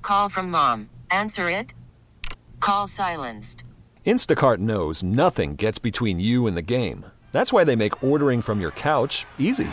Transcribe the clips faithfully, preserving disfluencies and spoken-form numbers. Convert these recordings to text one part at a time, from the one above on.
Call from mom. Answer it. Call silenced. Instacart knows nothing gets between you and the game. That's why they make ordering from your couch easy.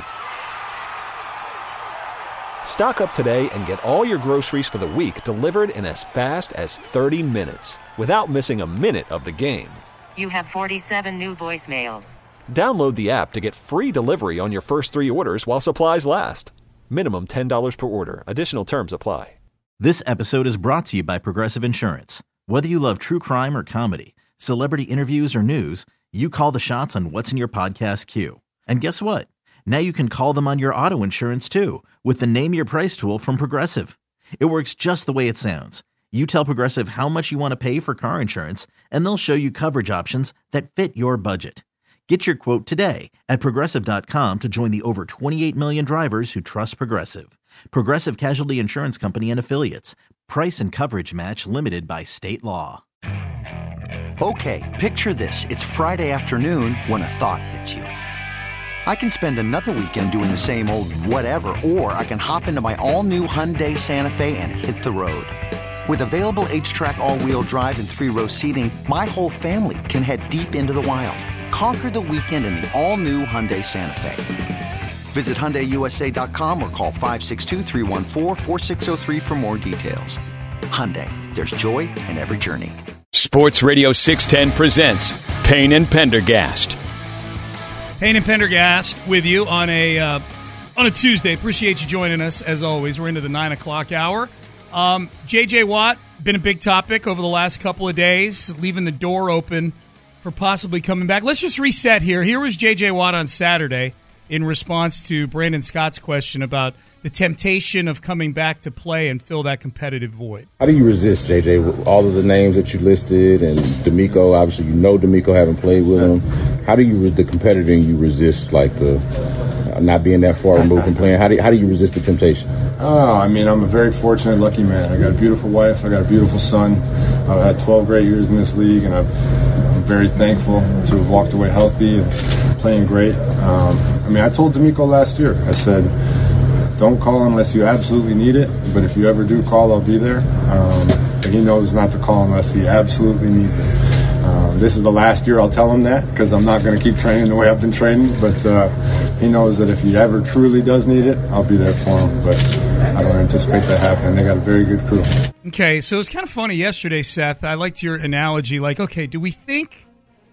Stock up today and get all your groceries for the week delivered in as fast as thirty minutes without missing a minute of the game. You have forty-seven new voicemails. Download the app to get free delivery on your first three orders while supplies last. Minimum ten dollars per order. Additional terms apply. This episode is brought to you by Progressive Insurance. Whether you love true crime or comedy, celebrity interviews or news, you call the shots on what's in your podcast queue. And guess what? Now you can call them on your auto insurance too with the Name Your Price tool from Progressive. It works just the way it sounds. You tell Progressive how much you want to pay for car insurance, and they'll show you coverage options that fit your budget. Get your quote today at Progressive dot com to join the over twenty-eight million drivers who trust Progressive. Progressive Casualty Insurance Company and Affiliates. Price and coverage match limited by state law. Okay, picture this. It's Friday afternoon when a thought hits you. I can spend another weekend doing the same old whatever, or I can hop into my all-new Hyundai Santa Fe and hit the road. With available H-Track all-wheel drive and three-row seating, my whole family can head deep into the wild. Conquer the weekend in the all-new Hyundai Santa Fe. Visit Hyundai U S A dot com or call five six two, three one four, four six zero three for more details. Hyundai, there's joy in every journey. Sports Radio six ten presents Payne and Pendergast. Payne and Pendergast with you on a uh, on a Tuesday. Appreciate you joining us, as always. We're into the nine o'clock hour. Um, J J. Watt, been a big topic over the last couple of days, leaving the door open for possibly coming back. Let's just reset here. Here was J J. Watt on Saturday in response to Brandon Scott's question about the temptation of coming back to play and fill that competitive void. How do you resist, J J, with all of the names that you listed and D'Amico? Obviously, you know D'Amico, having played with him. How do you, the competitor in you, resist like the uh, not being that far removed from playing? How do you, how do you resist the temptation? Oh, I mean, I'm a very fortunate, lucky man. I got a beautiful wife. I got a beautiful son. I've had twelve great years in this league, and I've, I'm very thankful to have walked away healthy and playing great. Um, I mean, I told D'Amico last year, I said, don't call unless you absolutely need it, but if you ever do call, I'll be there. Um, and he knows not to call unless he absolutely needs it. Um, this is the last year I'll tell him that, because I'm not going to keep training the way I've been training, but uh, he knows that if he ever truly does need it, I'll be there for him, but I don't anticipate that happening. They got a very good crew. Okay, so it was kind of funny yesterday, Seth. I liked your analogy, like, okay, do we think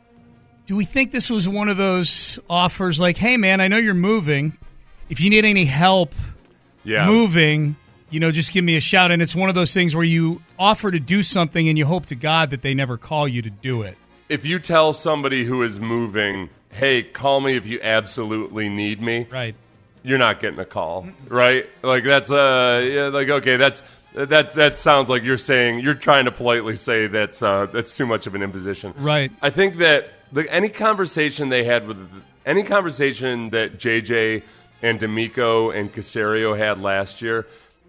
do we think this was one of those offers like, hey, man, I know you're moving. If you need any help yeah. moving, you know, just give me a shout. And it's one of those things where you offer to do something and you hope to God that they never call you to do it. If you tell somebody who is moving, hey, call me if you absolutely need me, right? You're not getting a call, right? Like that's uh, yeah, like okay, that's that that sounds like you're saying you're trying to politely say that's uh, that's too much of an imposition, right? I think that like any conversation they had with any conversation that J J and D'Amico and Caserio had last year,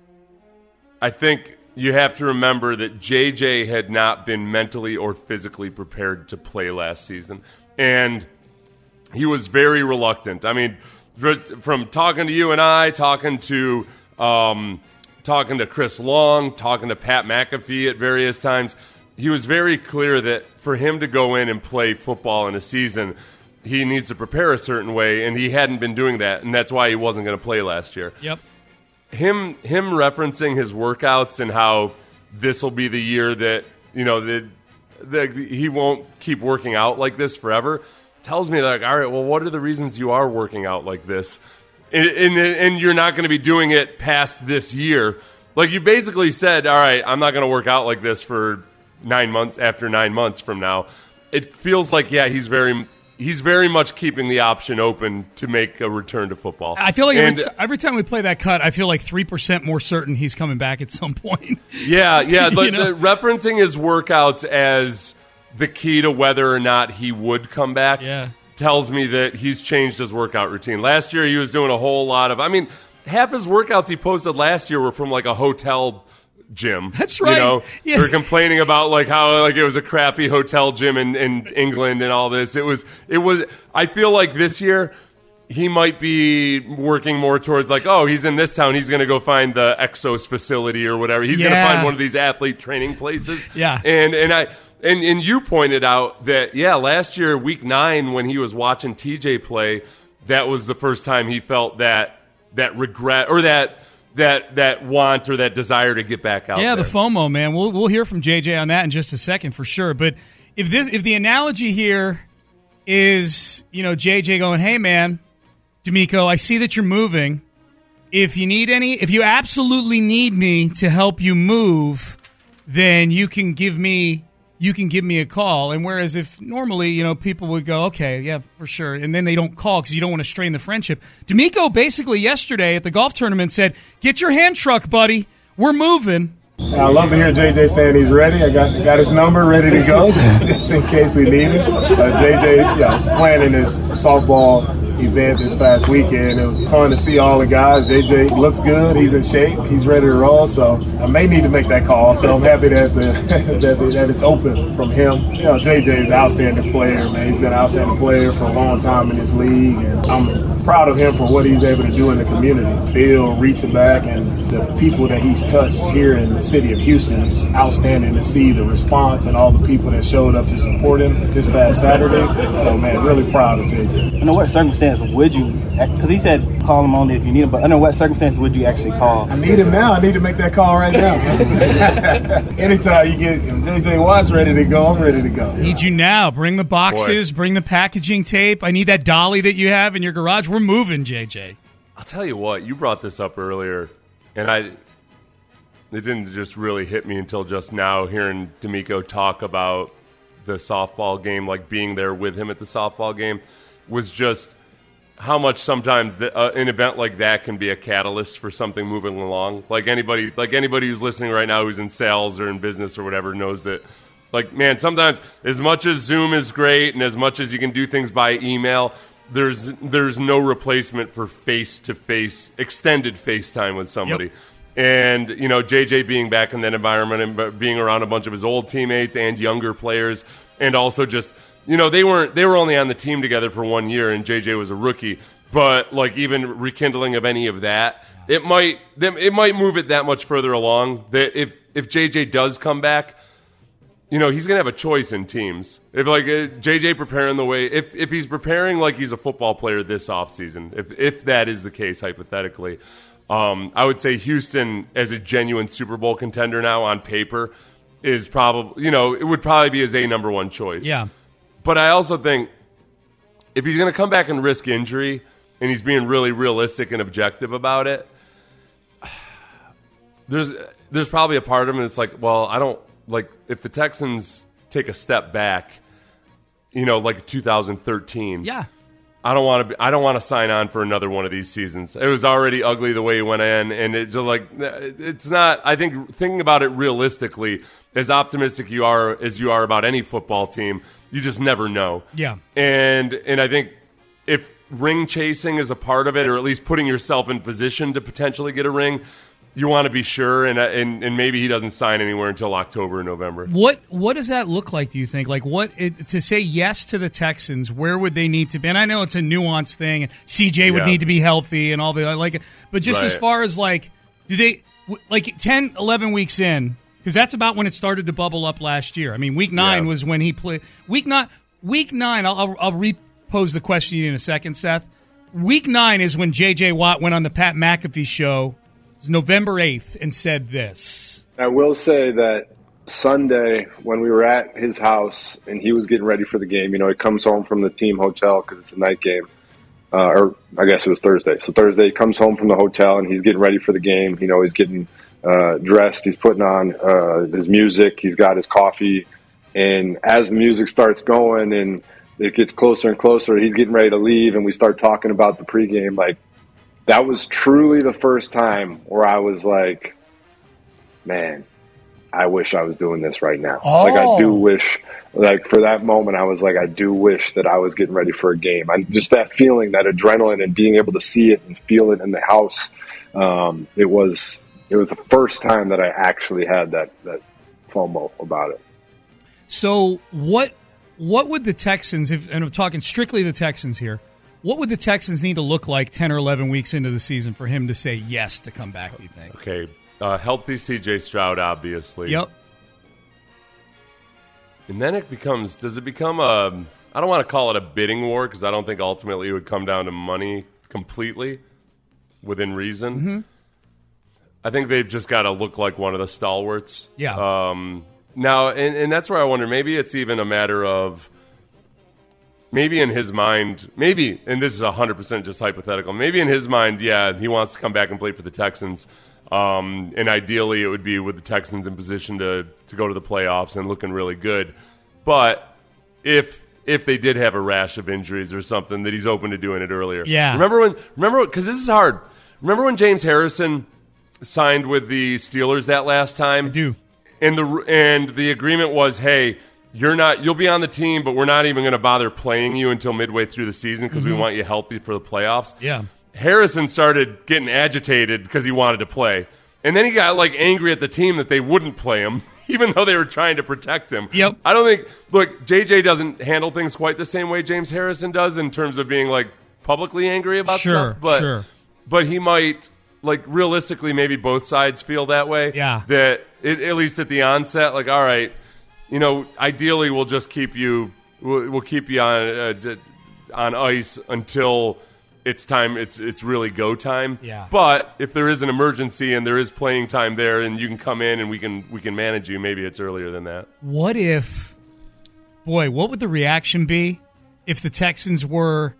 I think you have to remember that J J had not been mentally or physically prepared to play last season, and he was very reluctant. I mean, from talking to you and I, talking to um, talking to Chris Long, talking to Pat McAfee at various times, he was very clear that for him to go in and play football in a season, he needs to prepare a certain way, and he hadn't been doing that, and that's why he wasn't going to play last year. Yep. Him him referencing his workouts and how this will be the year that, you know, that, that he won't keep working out like this forever tells me, like, all right, well, what are the reasons you are working out like this? And, and, and you're not going to be doing it past this year. Like, you basically said, all right, I'm not going to work out like this for nine months after nine months from now. It feels like, yeah, he's very... He's very much keeping the option open to make a return to football. I feel like and, every, every time we play that cut, I feel like three percent more certain he's coming back at some point. Yeah, yeah. But know? the, referencing his workouts as the key to whether or not he would come back yeah. tells me that he's changed his workout routine. Last year, he was doing a whole lot of – I mean, half his workouts he posted last year were from like a hotel – gym. That's right. You know, yeah. we were complaining about like how like it was a crappy hotel gym in, in England and all this. It was it was I feel like this year he might be working more towards like, oh, he's in this town, he's going to go find the Exos facility or whatever. He's Yeah. going to find one of these athlete training places. Yeah. And and I and, and you pointed out that, yeah, last year, week nine, when he was watching T J play, that was the first time he felt that that regret or that that that want or that desire to get back out Yeah, there. the FOMO, man. We'll we'll hear from J J on that in just a second for sure. But if this if the analogy here is, you know, J J going, hey, man, D'Amico, I see that you're moving. If you need any, if you absolutely need me to help you move, then you can give me you can give me a call. And whereas if normally, you know, people would go, okay, yeah, for sure, and then they don't call because you don't want to strain the friendship. D'Amico basically yesterday at the golf tournament said, get your hand truck, buddy. We're moving. I love to hear J J saying he's ready. I got got his number ready to go just in case we need it. Uh, J J, yeah, playing in his softball event this past weekend. It was fun to see all the guys. J J looks good. He's in shape. He's ready to roll. So I may need to make that call. So I'm happy that the, that, the, that it's open from him. You know, J J is an outstanding player, man. He's been an outstanding player for a long time in this league, and I'm proud of him for what he's able to do in the community. Still reaching back, and the people that he's touched here in the city of Houston, it's outstanding to see the response and all the people that showed up to support him this past Saturday. So, man, really proud of J J. Under what circumstance would you, because he said call him only if you need him, but under what circumstance would you actually call? I need him now. I need to make that call right now. Anytime you get J J Watt's ready to go, I'm ready to go. Need you now. Bring the boxes, Boy. bring the packaging tape. I need that dolly that you have in your garage. We're moving, J J. I'll tell you what, you brought this up earlier, and I it didn't just really hit me until just now hearing D'Amico talk about the softball game, like being there with him at the softball game, was just how much sometimes the, uh, an event like that can be a catalyst for something moving along. Like anybody, like anybody who's listening right now who's in sales or in business or whatever knows that, like, man, sometimes as much as Zoom is great and as much as you can do things by email, there's there's no replacement for face-to-face, extended FaceTime with somebody. Yep. And, you know, J J being back in that environment and being around a bunch of his old teammates and younger players, and also just, you know, they weren't they were only on the team together for one year, and J J was a rookie. But like even rekindling of any of that, it might it might move it that much further along. That if if J J does come back, you know, he's gonna have a choice in teams. If like uh, J J preparing the way, if if he's preparing like he's a football player this offseason, if if that is the case hypothetically. Um, I would say Houston, as a genuine Super Bowl contender now on paper, is probably, you know, it would probably be his a number one choice. Yeah. But I also think if he's going to come back and risk injury, and he's being really realistic and objective about it, there's there's probably a part of him that's like, well, I don't, like, if the Texans take a step back, you know, like two thousand thirteen. Yeah. I don't want to. I don't want to sign on for another one of these seasons. It was already ugly the way it went in, and it's like it's not. I think thinking about it realistically, as optimistic you are as you are about any football team, you just never know. Yeah. And and I think if ring chasing is a part of it, or at least putting yourself in position to potentially get a ring, you want to be sure, and and and maybe he doesn't sign anywhere until October or November. What what does that look like, do you think? Like, what it, to say yes to the Texans, where would they need to be? And I know it's a nuanced thing. C J would Yeah. need to be healthy and all the I like it. But just Right. as far as, like, do they, like, ten, eleven weeks in, because that's about when it started to bubble up last year. I mean, week nine Yeah. was when he played. Week nine, week nine I'll, I'll, I'll repose the question in a second, Seth. Week nine is when J J Watt went on the Pat McAfee show November eighth and said this. I will say that Sunday when we were at his house and he was getting ready for the game, you know, he comes home from the team hotel because it's a night game, uh, or I guess it was Thursday. So Thursday he comes home from the hotel and he's getting ready for the game. You know, he's getting uh, dressed. He's putting on uh, his music. He's got his coffee. And as the music starts going and it gets closer and closer, he's getting ready to leave and we start talking about the pregame, like, that was truly the first time where I was like, man, I wish I was doing this right now. Oh. Like, I do wish, like, for that moment, I was like, I do wish that I was getting ready for a game. I, just that feeling, that adrenaline, and being able to see it and feel it in the house. Um, it was it was the first time that I actually had that, that FOMO about it. So what what would the Texans, if, and I'm talking strictly the Texans here, What would the Texans need to look like ten or eleven weeks into the season for him to say yes to come back, do you think? Okay, uh, healthy C J Stroud, obviously. Yep. And then it becomes, does it become a, I don't want to call it a bidding war because I don't think ultimately it would come down to money completely within reason. Mm-hmm. I think they've just got to look like one of the stalwarts. Yeah. Um, now, and, and that's where I wonder, maybe it's even a matter of, maybe in his mind, maybe, and this is one hundred percent just hypothetical, maybe in his mind, yeah, he wants to come back and play for the Texans. Um, and ideally, it would be with the Texans in position to, to go to the playoffs and looking really good. But if if they did have a rash of injuries or something, that he's open to doing it earlier. Yeah. Remember when? Remember because this is hard. Remember when James Harrison signed with the Steelers that last time? I do. And the and the agreement was, hey, you're not. You'll be on the team, but we're not even going to bother playing you until midway through the season because Mm-hmm. we want you healthy for the playoffs. Yeah. Harrison started getting agitated because he wanted to play. And then he got like angry at the team that they wouldn't play him, even though they were trying to protect him. Yep. I don't think, look, J J doesn't handle things quite the same way James Harrison does in terms of being like publicly angry about Sure, stuff. But, sure. But he might, like realistically, maybe both sides feel that way. Yeah. That it, at least at the onset, like, all right, you know, ideally we'll just keep you, we'll, we'll keep you on, uh, d- on ice until it's time, it's it's really go time. Yeah. But if there is an emergency and there is playing time there and you can come in and we can we can manage you, maybe it's earlier than that. What if, boy, what would the reaction be if the Texans were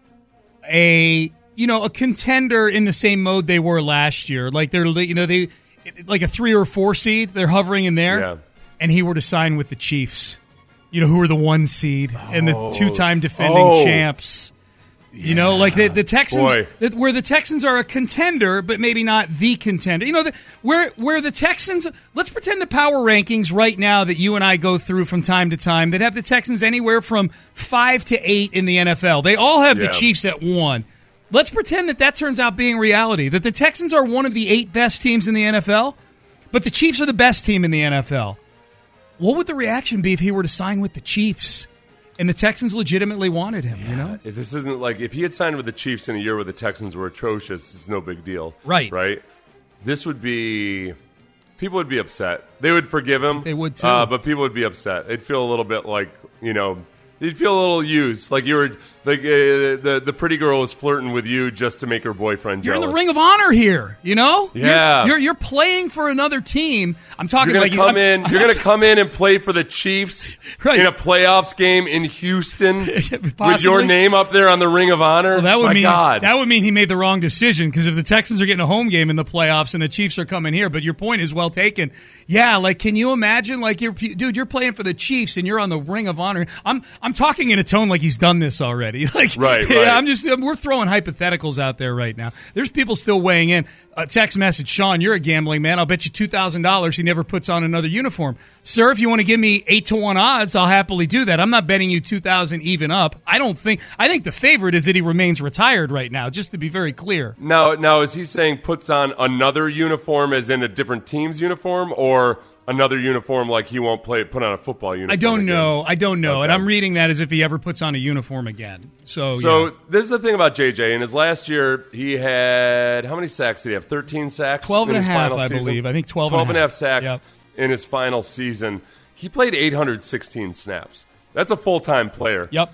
a, you know, a contender in the same mode they were last year? Like they're, you know, they, like a three or four seed, they're hovering in there. Yeah. And he were to sign with the Chiefs, you know, who are the one seed and the Oh. two-time defending Oh. champs. You know, like the, the Texans, Boy. the, where the Texans are a contender, but maybe not the contender. You know, the, where where the Texans, let's pretend the power rankings right now that you and I go through from time to time that have the Texans anywhere from five to eight in the N F L. They all have Yeah. the Chiefs at one. Let's pretend that that turns out being reality, that the Texans are one of the eight best teams in the N F L, but the Chiefs are the best team in the N F L. What would the reaction be if he were to sign with the Chiefs? And the Texans legitimately wanted him, you know? If this isn't like if he had signed with the Chiefs in a year where the Texans were atrocious, it's no big deal. Right. Right? This would be people would be upset. They would forgive him. They would too. Uh, but people would be upset. They'd feel a little bit like, you know, you'd feel a little used. Like you were like uh, the the pretty girl was flirting with you just to make her boyfriend You're jealous. in the Ring of Honor here, you know? Yeah. You're, you're, you're playing for another team. I'm talking You're like gonna come I'm- in. I'm You're not gonna come in and play for the Chiefs Right. in a playoffs game in Houston with your Possibly. name up there on the Ring of Honor. Well, that would My mean God. that would mean he made the wrong decision because if the Texans are getting a home game in the playoffs and the Chiefs are coming here, but your point is well taken. Yeah, like can you imagine? Like you're dude, you're playing for the Chiefs and you're on the Ring of Honor. I'm I'm talking in a tone like he's done this already. Like Right, yeah, right. I'm just we're throwing hypotheticals out there right now. There's people still weighing in. A text message, Sean, you're a gambling man. I'll bet you two thousand dollars he never puts on another uniform. Sir, if you want to give me eight to one odds, I'll happily do that. I'm not betting you two thousand even up. I don't think I think the favorite is that he remains retired right now, just to be very clear. Now, now is he saying puts on another uniform, as in a different team's uniform, or another uniform like he won't play put on a football uniform? I don't again? know. I don't know. Okay. And I'm reading that as if he ever puts on a uniform again. So, So yeah. this is the thing about J J. In his last year, he had how many sacks did he have? Thirteen sacks. twelve and in a his half, final I season? believe. I think twelve, twelve and and a a half half sacks Yep. in his final season. He played eight hundred sixteen snaps. That's a full time player. Yep.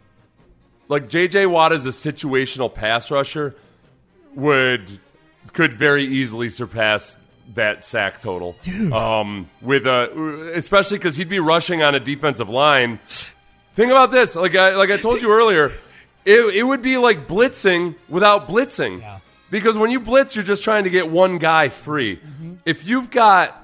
Like J J Watt as a situational pass rusher would could very easily surpass that sack total. Dude. Um, with a especially because he'd be rushing on a defensive line. Think about this. Like I like I told you earlier, it it would be like blitzing without blitzing. Yeah. Because when you blitz, you're just trying to get one guy free. Mm-hmm. If you've got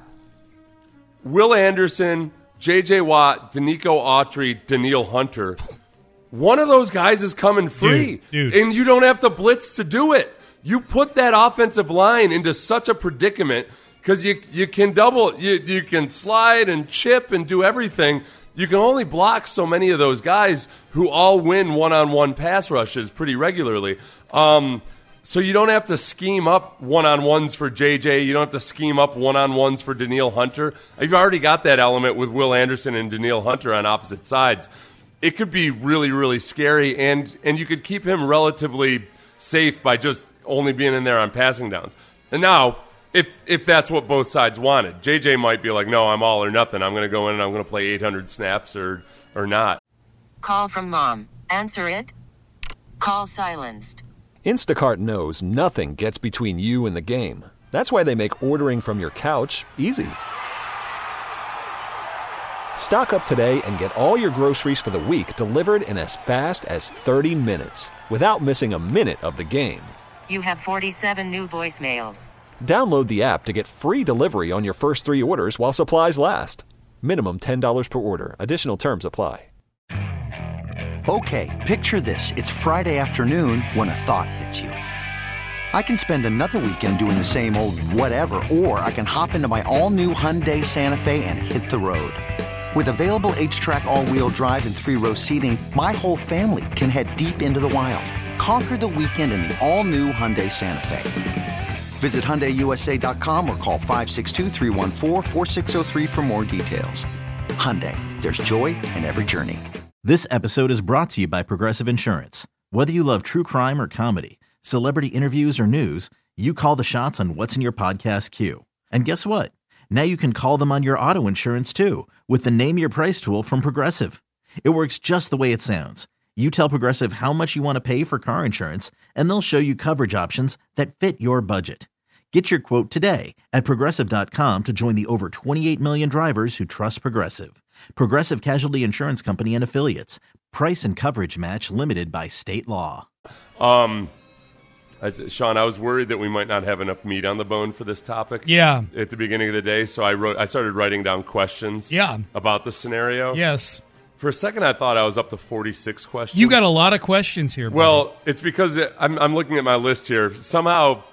Will Anderson, J J Watt, Danico Autry, Daniil Hunter, one of those guys is coming free. Dude, dude. And you don't have to blitz to do it. You put that offensive line into such a predicament because you you can double, you, you can slide and chip and do everything. You can only block so many of those guys who all win one-on-one pass rushes pretty regularly. Um, so you don't have to scheme up one-on-ones for J J. You don't have to scheme up one-on-ones for Daniil Hunter. You've already got that element with Will Anderson and Daniil Hunter on opposite sides. it could be really, really scary, and, and you could keep him relatively safe by just only being in there on passing downs. And now, if if that's what both sides wanted, J J might be like, no, I'm all or nothing. I'm going to go in and I'm going to play eight hundred snaps or or not. Call from mom. Answer it. Call silenced. Instacart knows nothing gets between you and the game. That's why they make ordering from your couch easy. Stock up today and get all your groceries for the week delivered in as fast as thirty minutes without missing a minute of the game. You have forty-seven new voicemails. Download the app to get free delivery on your first three orders while supplies last. Minimum ten dollars per order. Additional terms apply. Okay, picture this. It's Friday afternoon when a thought hits you. I can spend another weekend doing the same old whatever, or I can hop into my all-new Hyundai Santa Fe and hit the road. With available H-Track all-wheel drive and three-row seating, my whole family can head deep into the wild. Conquer the weekend in the all-new Hyundai Santa Fe. Visit Hyundai U S A dot com or call five six two, three one four, four six zero three for more details. Hyundai, there's joy in every journey. This episode is brought to you by Progressive Insurance. Whether you love true crime or comedy, celebrity interviews or news, you call the shots on what's in your podcast queue. And guess what? Now you can call them on your auto insurance too with the Name Your Price tool from Progressive. It works just the way it sounds. You tell Progressive how much you want to pay for car insurance, and they'll show you coverage options that fit your budget. Get your quote today at Progressive dot com to join the over twenty-eight million drivers who trust Progressive. Progressive Casualty Insurance Company and Affiliates. Price and coverage match limited by state law. Um, as, Sean, I was worried that we might not have enough meat on the bone for this topic. Yeah. At the beginning of the day, so I wrote. I started writing down questions. Yeah. About the scenario. Yes. For a second, I thought I was up to forty-six questions. You got a lot of questions here, buddy. Well, it's because it, I'm, I'm looking at my list here. Somehow,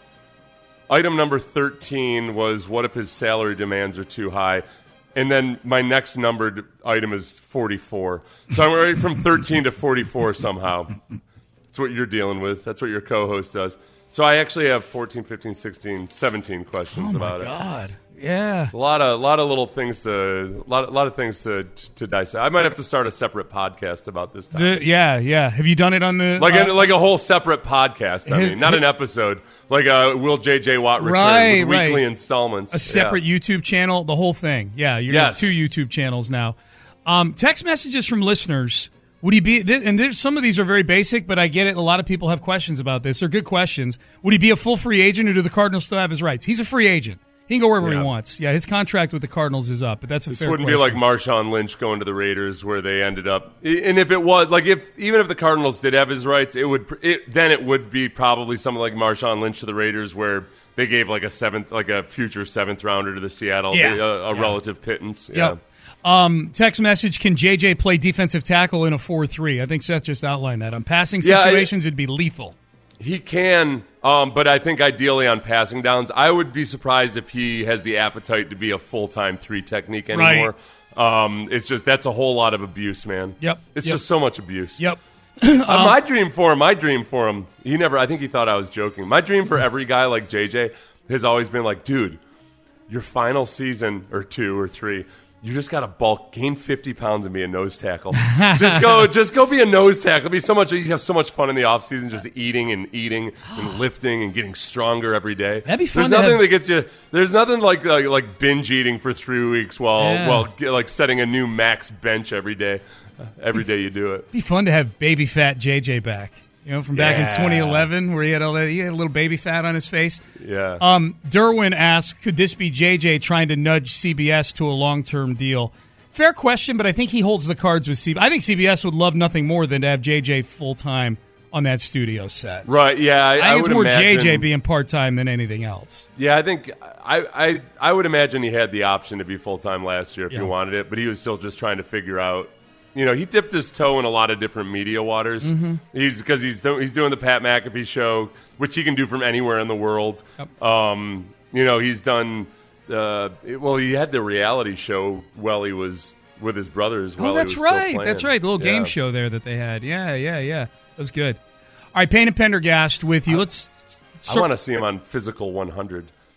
item number thirteen was, what if his salary demands are too high? And then my next numbered item is forty-four. So I'm already from thirteen to forty-four somehow. That's what you're dealing with. That's what your co-host does. So I actually have fourteen, fifteen, sixteen, seventeen questions oh about my it. God. Yeah. It's a lot of, lot of little things to, a lot, a lot of things to, to dissect. I might have to start a separate podcast about this time. The, yeah, yeah. Have you done it on the like uh, a, like a whole separate podcast? I mean, not an episode. Like a Will J J Watt return right, with weekly right. installments. A separate yeah. YouTube channel, the whole thing. Yeah, you're yes. two YouTube channels now. Um, text messages from listeners. Would he be? And there's some of these are very basic, but I get it. A lot of people have questions about this. They're good questions. Would he be a full free agent, or do the Cardinals still have his rights? He's a free agent. He can go wherever yeah. he wants. Yeah, his contract with the Cardinals is up, but that's a this fair wouldn't question. be like Marshawn Lynch going to the Raiders, where they ended up. And if it was like if even if the Cardinals did have his rights, it would it, then it would be probably something like Marshawn Lynch to the Raiders, where they gave like a seventh, like a future seventh rounder to the Seattle, yeah. a, a yeah. relative pittance. Yeah. Yep. Um, text message: can J J play defensive tackle in a four three? I think Seth just outlined that. On passing situations, yeah, I, it'd be lethal. He can, um, but I think ideally on passing downs, I would be surprised if he has the appetite to be a full-time three technique anymore. Right. Um, it's just that's a whole lot of abuse, man. Yep. It's yep. just so much abuse. Yep. uh, my dream for him, my dream for him, he never, I think he thought I was joking. My dream for every guy like J J has always been like, dude, your final season or two or three, you just got to bulk, gain fifty pounds and be a nose tackle. just go just go be a nose tackle. It'll be so much, you have so much fun in the offseason just eating and eating and lifting and getting stronger every day. That'd be fun. There's nothing have... that gets you, there's nothing like like, like binge eating for three weeks while, yeah. while like setting a new max bench every day. Every day you do it. It'd be fun to have baby fat J J back. You know, from back yeah. in twenty eleven, where he had all that, he had a little baby fat on his face. Yeah. Um, Derwin asks, could this be J J trying to nudge C B S to a long-term deal? Fair question, but I think he holds the cards with C B S. I think C B S would love nothing more than to have J J full-time on that studio set. Right, yeah. I, I think I it's would more imagine, J J being part-time than anything else. Yeah, I think I, I, I would imagine he had the option to be full-time last year if yeah. he wanted it, but he was still just trying to figure out. You know, he dipped his toe in a lot of different media waters. Mm-hmm. He's because he's he's doing the Pat McAfee show, which he can do from anywhere in the world. Yep. Um, you know, he's done. Uh, well, he had the reality show while he was with his brothers. Oh, while that's he was right. Still playing. That's right. The little yeah. game show there that they had. Yeah, yeah, yeah. That was good. All right, Payne and Pendergast with you. Let's. I want to see him on Physical one hundred.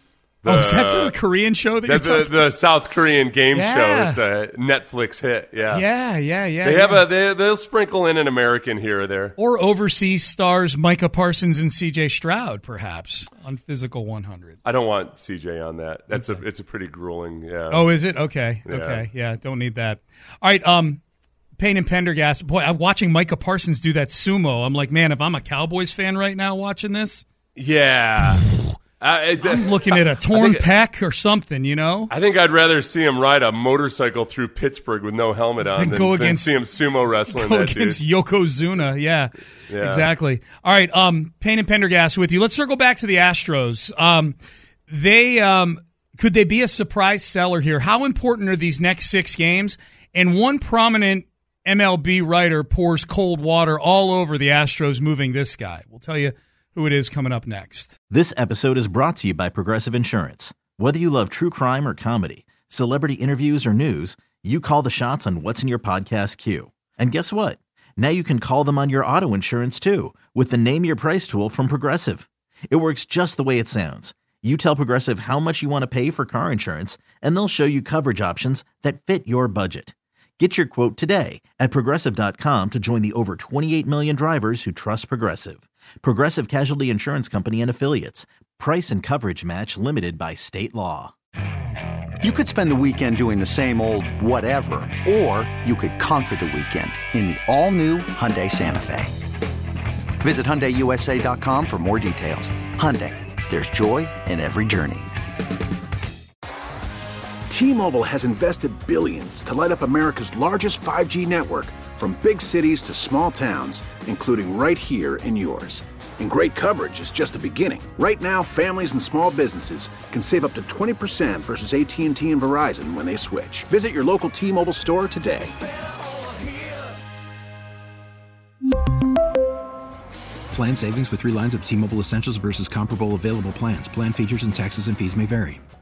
The, oh, is that the Korean show that that's you're the, talking the South Korean game Yeah. show. It's a Netflix hit. Yeah, Yeah, yeah, yeah. They yeah. have a they, they'll sprinkle in an American here or there. Or overseas stars Micah Parsons and C J Stroud, perhaps, on Physical one hundred. I don't want C J on that. That's a it's a pretty grueling. Yeah. Oh, is it? Okay, Yeah. okay, yeah. Don't need that. All right. Um, Payne and Pendergast. Boy, I'm watching Micah Parsons do that sumo. I'm like, man, if I'm a Cowboys fan right now watching this, Yeah. I, I'm looking at a torn think- pec or something. You know. I think I'd rather see him ride a motorcycle through Pittsburgh with no helmet on Then than, go than against- see him sumo wrestling Go that against dude. Yokozuna. Yeah, Yeah. exactly. All right, um, Payne and Pendergast with you. Let's circle back to the Astros. Um, they um, could they be a surprise seller here? How important are these next six games? And one prominent M L B writer pours cold water all over the Astros moving this guy. We'll tell you who it is coming up next. This episode is brought to you by Progressive Insurance. Whether you love true crime or comedy, celebrity interviews or news, you call the shots on what's in your podcast queue. And guess what? Now you can call them on your auto insurance too with the Name Your Price tool from Progressive. It works just the way it sounds. You tell Progressive how much you want to pay for car insurance, and they'll show you coverage options that fit your budget. Get your quote today at Progressive dot com to join the over twenty-eight million drivers who trust Progressive. Progressive Casualty Insurance Company and Affiliates. Price and coverage match limited by state law. You could spend the weekend doing the same old whatever, or you could conquer the weekend in the all-new Hyundai Santa Fe. Visit Hyundai U S A dot com for more details. Hyundai, there's joy in every journey. T-Mobile has invested billions to light up America's largest five G network, from big cities to small towns, including right here in yours. And great coverage is just the beginning. Right now, families and small businesses can save up to twenty percent versus A T and T and Verizon when they switch. Visit your local T-Mobile store today. Plan savings with three lines of T-Mobile Essentials versus comparable available plans. Plan features and taxes and fees may vary.